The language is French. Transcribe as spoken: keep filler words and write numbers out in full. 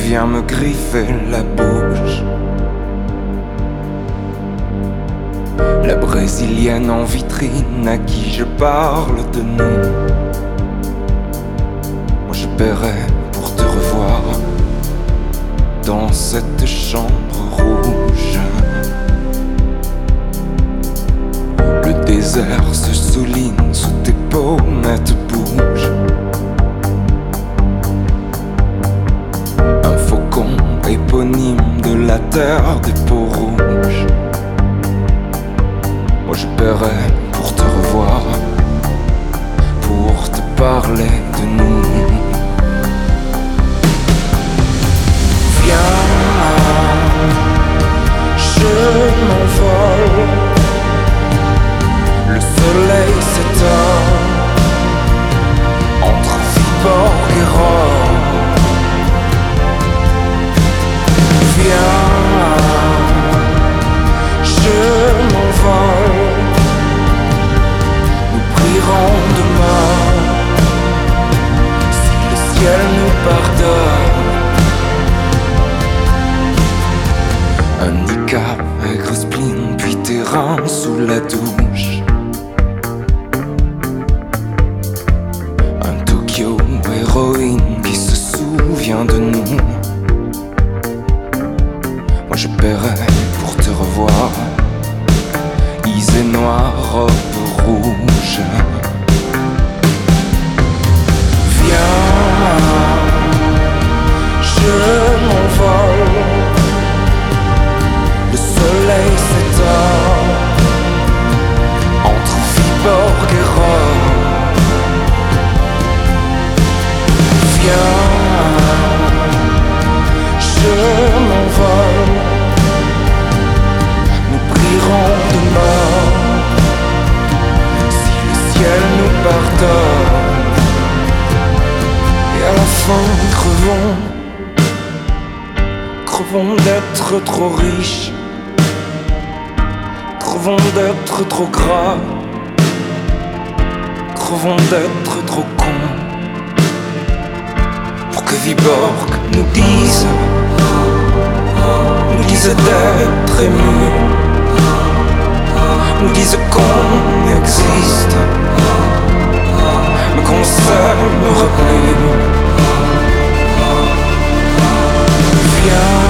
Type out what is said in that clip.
viens me griffer la bouche. La brésilienne en vitrine à qui je parle de nous. Moi je paierais pour te revoir dans cette chambre rouge. Le désert se souligne sous tes pommettes bougent. Un faucon éponyme de la terre des peaux rouges. Moi je paierais pour te revoir, pour te parler de nous. Viens, je m'envole. Le soleil s'éteint entre Viborg et Rome. Viens, je m'envole. Nous prierons demain si le ciel nous pardonne. Un Nika, aigre spleen, puis tes reins sous la douche. Un Tokyo héroïne qui se souvient de nous. Moi je paierais pour te revoir, isée noire, robe rouge. Viens, je m'envole. Le soleil s'éteint entre Viborg et Rome. Viens, je m'envole. Nous prierons demain si le ciel nous pardonne. Et à la fin crevons, crevons d'être trop riches, crevons d'être trop gras, crevons d'être trop cons, pour que Viborg nous dise, nous dise d'être émus, nous dise qu'on existe, mais qu'on s'aimera plus. Viens,